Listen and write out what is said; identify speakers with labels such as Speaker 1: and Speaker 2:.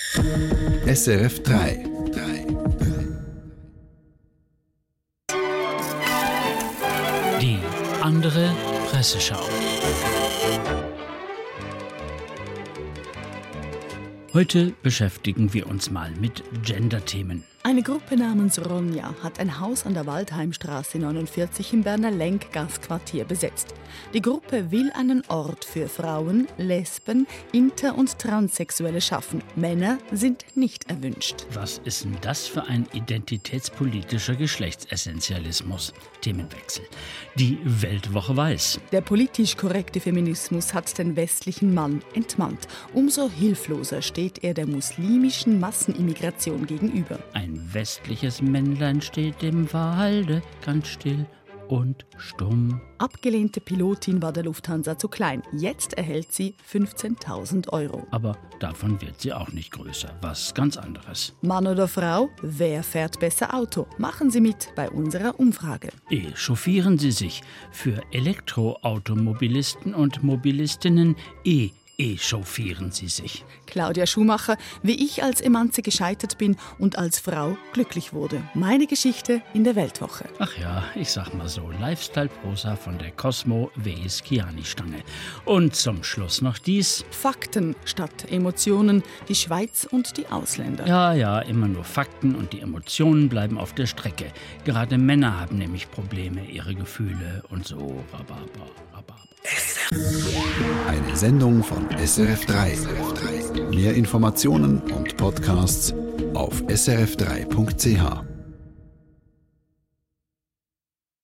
Speaker 1: SRF 3.
Speaker 2: Die andere Presseschau. Heute beschäftigen wir uns mal mit Gender-Themen.
Speaker 3: Eine Gruppe namens Ronja hat ein Haus an der Waldheimstraße 49 im Berner Lenkgasquartier besetzt. Die Gruppe will einen Ort für Frauen, Lesben, Inter- und Transsexuelle schaffen. Männer sind nicht erwünscht.
Speaker 2: Was ist denn das für ein identitätspolitischer Geschlechtsessentialismus? Themenwechsel. Die Weltwoche weiß.
Speaker 3: Der politisch korrekte Feminismus hat den westlichen Mann entmannt. Umso hilfloser steht er der muslimischen Massenimmigration gegenüber.
Speaker 2: Ein westliches Männlein steht im Walde, ganz still und stumm.
Speaker 3: Abgelehnte Pilotin war der Lufthansa zu klein. Jetzt erhält sie 15.000 Euro.
Speaker 2: Aber davon wird sie auch nicht größer. Was ganz anderes.
Speaker 3: Mann oder Frau, wer fährt besser Auto? Machen Sie mit bei unserer Umfrage.
Speaker 2: Echauffieren Sie sich für Elektroautomobilisten und Mobilistinnen. Echauffieren Sie sich.
Speaker 3: Claudia Schumacher, wie ich als Emanze gescheitert bin und als Frau glücklich wurde. Meine Geschichte in der Weltwoche.
Speaker 2: Ach ja, ich sag mal so, Lifestyle-Prosa von der Cosmo vs. Chiani-Stange. Und zum Schluss noch dies.
Speaker 3: Fakten statt Emotionen, die Schweiz und die Ausländer.
Speaker 2: Ja, immer nur Fakten und die Emotionen bleiben auf der Strecke. Gerade Männer haben nämlich Probleme, ihre Gefühle und so.
Speaker 1: Eine Sendung von SRF 3. Mehr Informationen und Podcasts auf srf3.ch.